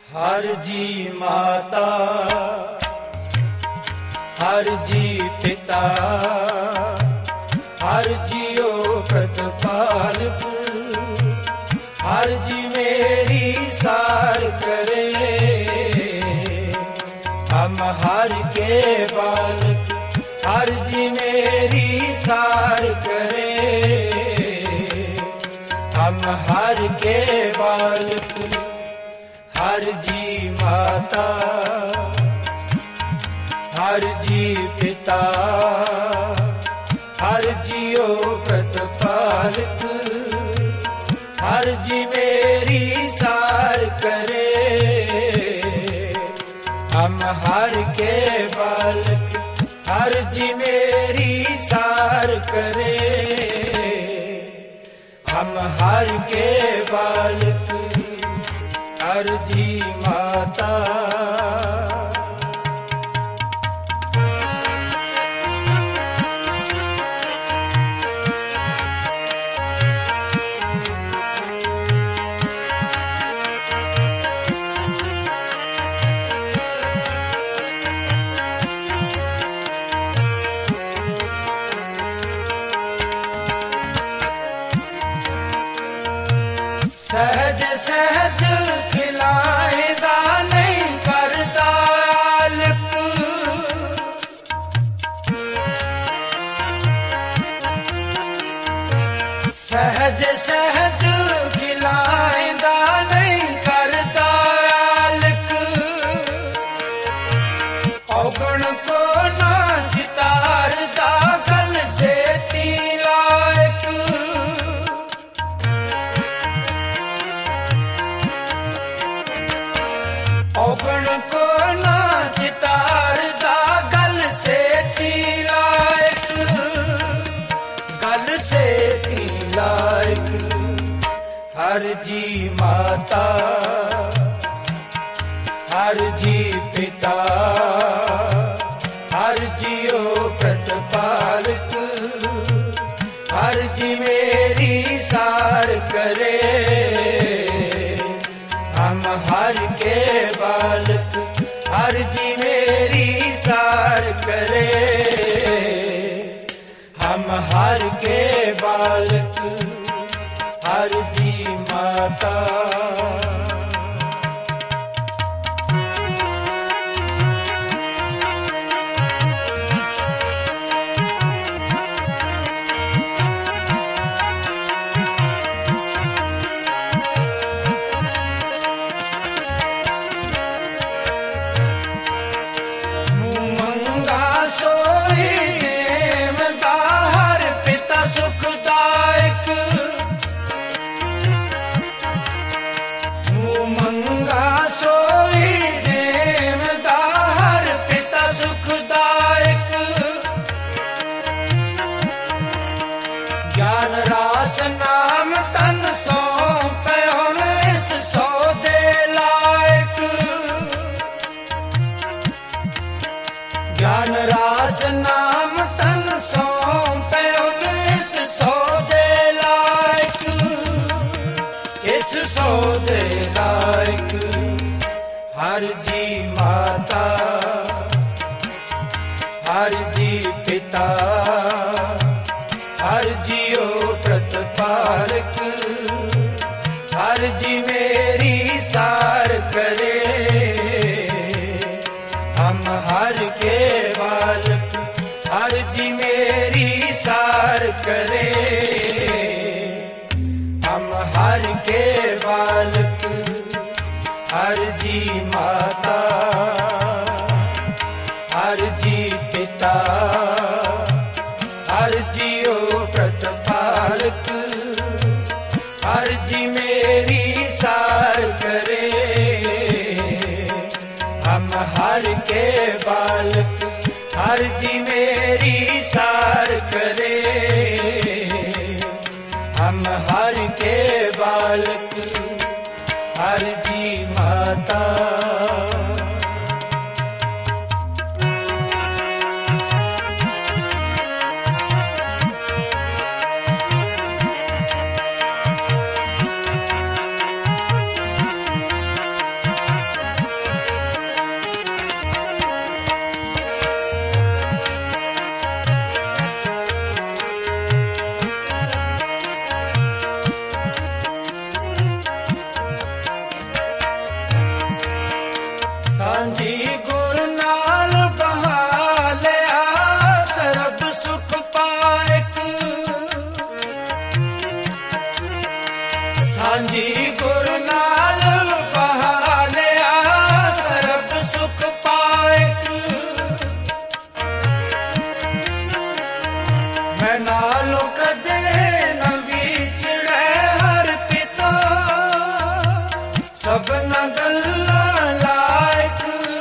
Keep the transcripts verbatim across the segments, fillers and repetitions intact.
हर जी माता, हर जी पिता, हर जियो प्रतिपालक, हर जी मेरी सार करे। हम हर के बालक, हर जी मेरी सार करे। हम हर के बालक, हर जी माता, हर जी पिता, हर जियो प्रतिपालक, हर जी मेरी सार करे। हम हर के बालक, हर जी मेरी सार करे। हम हर के बालक, हर जी माता। सहज सहज खिलाएगा नहीं करता आलक, सहज सहज खिलाएगा नहीं करता आलक। औगुण को ना जितारता कल से तिलाक। औगुण को ना चितारदा गल से तिलाक, गल से तिलाक। हर जी माता, हर जी पिता, हर जियो प्रतिपालक, हर जी मेरी सार करे। हम हर के बालक, हर जी मेरी सार करे। हम हर के बालक, हर जी माता। ज्ञान रास नाम तन सौंपे हुन इस सौदे लायक। ज्ञान रास नाम तन सौंपे हुन इस सौदे लायक, इस सौदे लायक। हर जी माता, हर जी पिता, हर जियो प्रतिपालक, हर जी मेरी सार करे। हम हर के बालक, हर जी मेरी सार करे। हम हर के बालक, हर जी माता, हर जी पिता, हर जियो प्रतिपालक, हर जी मेरी सार करे। हम हर के बालक, हर जी मेरी सार करे। हम हर के बालक, हर जी माता। न गल्लां लायक,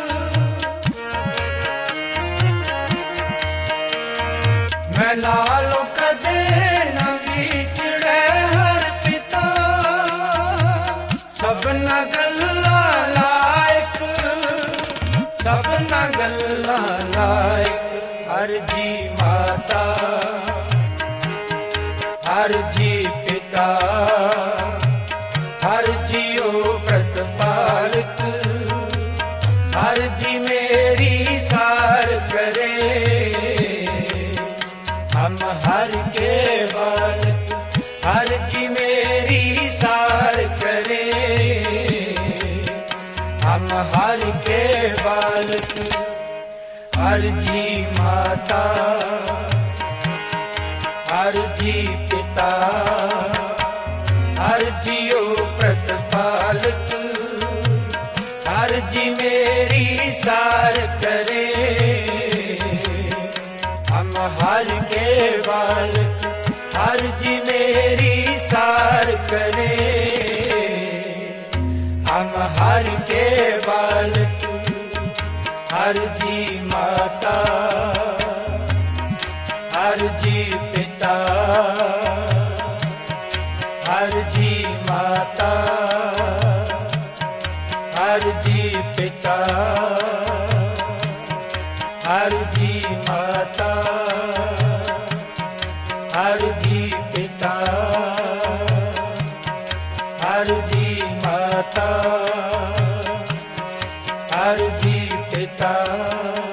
मैं नालों कदे न विछड़े हर पिता, सब न गल्लां लायक, सब न गल्लां लायक। हर जी माता, हर जी पिता, हर जियो प्रतिपालक, हर जी मेरी सार करे, हम हर के बालक, हर जी मेरी सार करे, हम हर के बालक। हर जी माता, हर जी पिता, हर जियो प्रतिपालक, हर जी मेरी सार करे, हम हर के बालक, हर जी मेरी सार करे, हम हर के बालक। हर जी माता, हर जी पिता, हर जी माता, हर जी पिता, हर जी माता, हर जी पिता, हर जी माता, हर जी पिता।